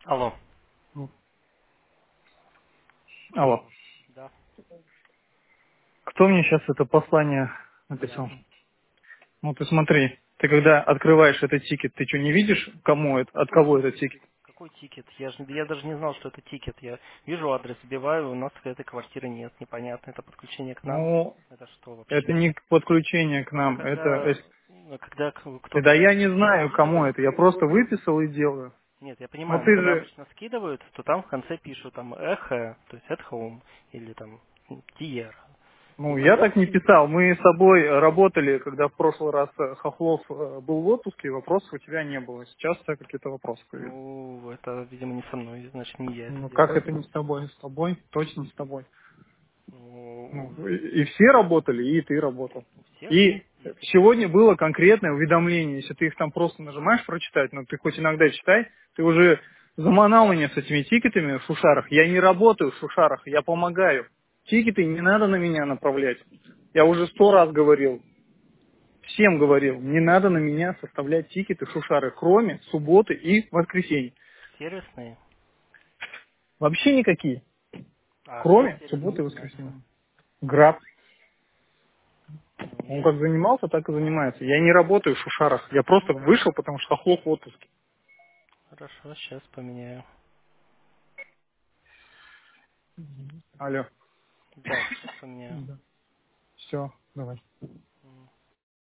Алло. Ну, алло. Да, Кто мне сейчас это послание я. написал? Ну ты смотри, ты когда открываешь этот тикет, ты что, не видишь, кому это, от Какой кого этот тикет? тикет? Какой тикет? Я даже не знал, что это тикет. Я вижу адрес, вбиваю, у нас этой квартиры нет, непонятно. Это подключение к нам? Ну, Это что это вообще? не подключение к А нам, это... когда, когда кто-то Да я не знаю, кому скидывает, это, я просто выписал и делаю. нет, я Ну понимаю, но ты когда же... обычно скидывают, то там в конце пишут там эхо, то есть at home, или там tier. Ну, И я так не писал. Мы с тобой работали, когда в прошлый раз Хохлов был в отпуске, и вопросов у тебя не было. Сейчас у тебя какие-то вопросы появились. ну, это, видимо, не со мной, значит, не я это Ну, как делаю. это не с тобой? С тобой? Точно с тобой. Ну, Ну, и все работали, и ты работал. у всех И есть, если сегодня было конкретное уведомление. Если ты их там просто нажимаешь прочитать, но ты хоть иногда читай, ты уже заманал меня с этими тикетами в Шушарах. Я не работаю в Шушарах, я помогаю. Тикеты не надо на меня направлять. Я уже 100 раз говорил, всем говорил, не надо на меня составлять тикеты в Шушары, кроме субботы и воскресенья. сервисные. Вообще никакие, А кто кроме сервисом субботы и занимается? воскресенья. Граб. Ну, Он я не как знаю. занимался, так и занимается. Я не работаю в Шушарах. Я просто вышел, потому что Хохлов в отпуске. Хорошо, сейчас поменяю. Алло. Да, сейчас поменяю. Да. Все, давай.